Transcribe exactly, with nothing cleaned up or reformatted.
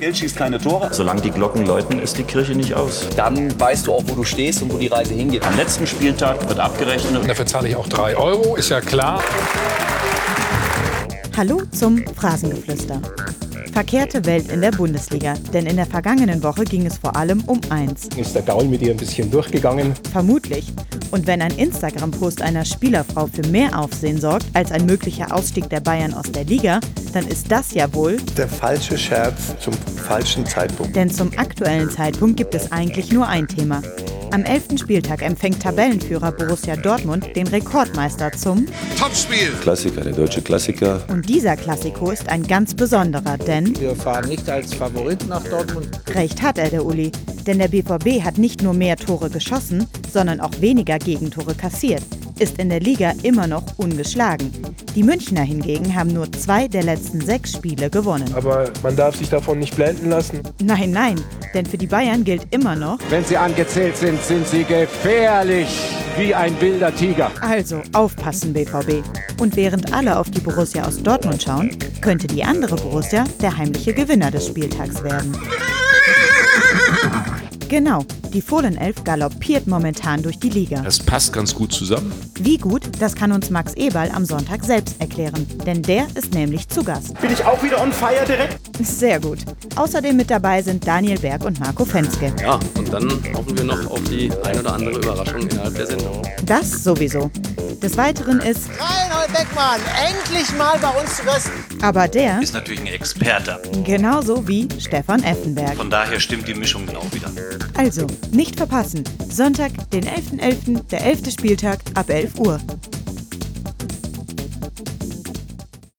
Geld schießt keine Tore. Solange die Glocken läuten, ist die Kirche nicht aus. Dann weißt du auch, wo du stehst und wo die Reise hingeht. Am letzten Spieltag wird abgerechnet. Dafür zahle ich auch drei Euro, ist ja klar. Hallo zum Phrasengeflüster. Verkehrte Welt in der Bundesliga, denn in der vergangenen Woche ging es vor allem um eins. Ist der Gaul mit ihr ein bisschen durchgegangen? Vermutlich. Und wenn ein Instagram-Post einer Spielerfrau für mehr Aufsehen sorgt als ein möglicher Ausstieg der Bayern aus der Liga, dann ist das ja wohl der falsche Scherz zum falschen Zeitpunkt. Denn zum aktuellen Zeitpunkt gibt es eigentlich nur ein Thema. Am elften Spieltag empfängt Tabellenführer Borussia Dortmund den Rekordmeister zum Topspiel. Klassiker, der deutsche Klassiker. Und dieser Klassiko ist ein ganz besonderer, denn wir fahren nicht als Favorit nach Dortmund. Recht hat er, der Uli. Denn der B V B hat nicht nur mehr Tore geschossen, sondern auch weniger Gegentore kassiert. Ist in der Liga immer noch ungeschlagen. Die Münchner hingegen haben nur zwei der letzten sechs Spiele gewonnen. Aber man darf sich davon nicht blenden lassen. Nein, nein, denn für die Bayern gilt immer noch: Wenn sie angezählt sind, sind sie gefährlich wie ein wilder Tiger. Also aufpassen, B V B. Und während alle auf die Borussia aus Dortmund schauen, könnte die andere Borussia der heimliche Gewinner des Spieltags werden. Genau, die Fohlenelf galoppiert momentan durch die Liga. Das passt ganz gut zusammen. Wie gut, das kann uns Max Eberl am Sonntag selbst erklären, denn der ist nämlich zu Gast. Bin ich auch wieder on fire direkt? Sehr gut. Außerdem mit dabei sind Daniel Berg und Marco Fenske. Ja, und dann hoffen wir noch auf die ein oder andere Überraschung innerhalb der Sendung. Das sowieso. Des Weiteren ist Reinhold Beckmann, endlich mal bei uns zu Gast. Aber der ist natürlich ein Experte. Genauso wie Stefan Effenberg. Von daher stimmt die Mischung genau wieder. Also, nicht verpassen. Sonntag, den elften elften, der elfte Spieltag ab elf Uhr.